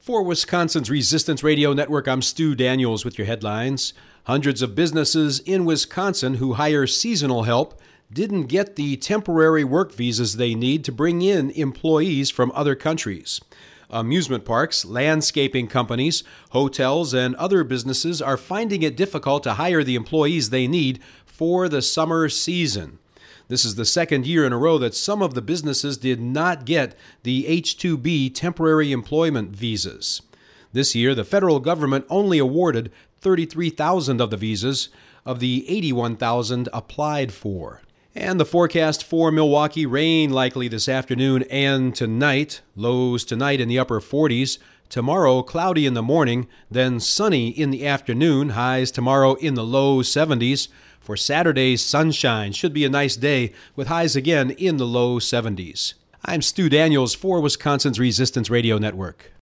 For Wisconsin's Resistance Radio Network, I'm Stu Daniels with your headlines. Hundreds of businesses in Wisconsin who hire seasonal help didn't get the temporary work visas they need to bring in employees from other countries. Amusement parks, landscaping companies, hotels, and other businesses are finding it difficult to hire the employees they need for the summer season. This is the second year in a row that some of the businesses did not get the H-2B temporary employment visas. This year, the federal government only awarded 33,000 of the visas of the 81,000 applied for. And the forecast for Milwaukee: rain likely this afternoon and tonight. Lows tonight in the upper 40s. Tomorrow, cloudy in the morning, then sunny in the afternoon. Highs tomorrow in the low 70s. For Saturday's sunshine, should be a nice day with highs again in the low 70s. I'm Stu Daniels for Wisconsin's Resistance Radio Network.